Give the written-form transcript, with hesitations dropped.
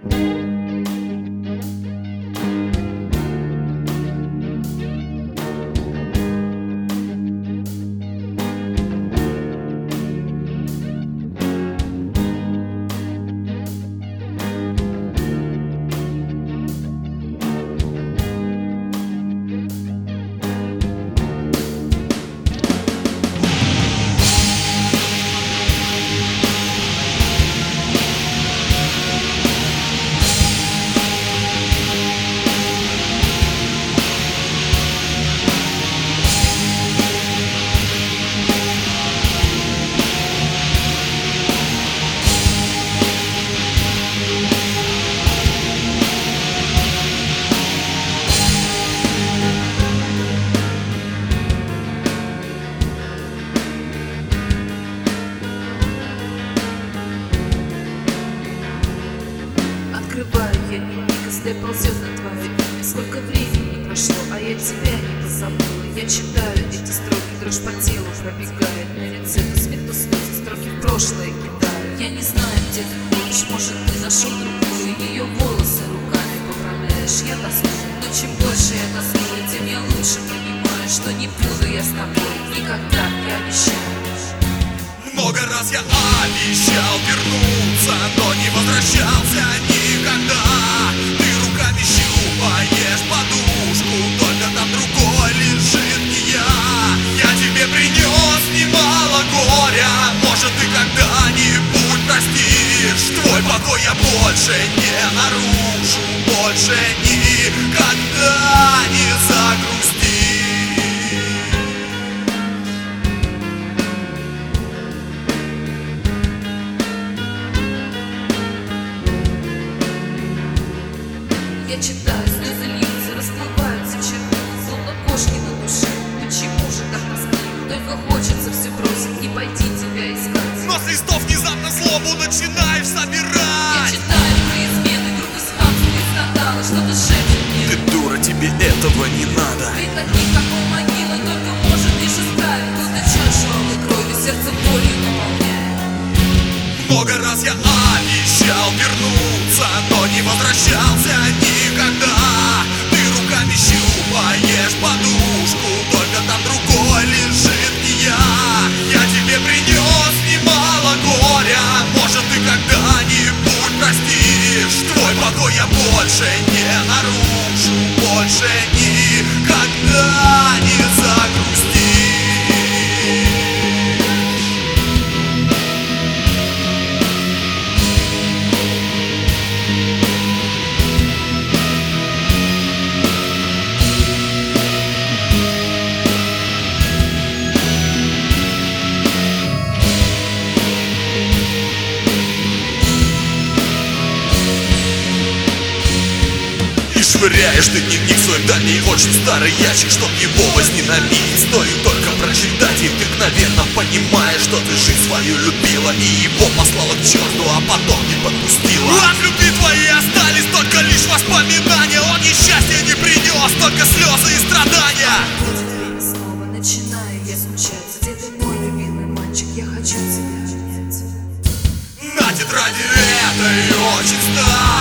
Открываю я дневник, если ползет на твое имя. Сколько времени прошло, а я тебя не позабыла. Я читаю эти строки, дрожь по телу пробегает. На лице то смех, то слезы, строки в прошлое кидаю. Я не знаю, где ты ходишь, может, ты нашел другую. Ее волосы руками поправляешь, я тоскую. Но чем больше я тоскую, тем я лучше понимаю, что не буду я с тобой никогда, я обещаю. Много раз я обещал вернуться, но не возвращался никогда. Ты руками щупаешь подушку, только там другой лежит не я. Я тебе принес немало горя, может, ты когда-нибудь простишь. Твой покой я больше не нарушу, больше никогда не загрустишь. Я читаю, слезы льются, расплываются черты, словно кошки на душе. Почему же так тоскливо? Только хочется все бросить, не пойти тебя искать. Но с листов внезапно злобу начинаешь Я собирать. читаю про измены, группы с хамством и скандалы, что-то шепчет мне. Ты дура, тебе этого не надо. Ведь таких, как у могилы, только может лишь исправить. Будто чашу алой крови, сердце болью наполняет. Много раз я обещал вернуться, но не возвращался никогда. Ты руками щупаешь подушку, только там другой лежит не я. Я тебе принес немало горя, может, ты когда-нибудь простишь. Твой покой я больше не нарушу, больше никогда не загрустишь. Швыряешь ты дневник свой дальний, очень старый ящик, чтоб его возненавидеть. Стоит только прочитать, и ты мгновенно понимаешь, что ты жизнь свою любила и его послала к черту, а потом не подпустила. От любви твоей остались только лишь воспоминания. Он ни счастья не принес, только слезы и страдания. И снова начинаю я скучать. Где ты, мой любимый мальчик, я хочу тебя обнять. На тетради этой очень старой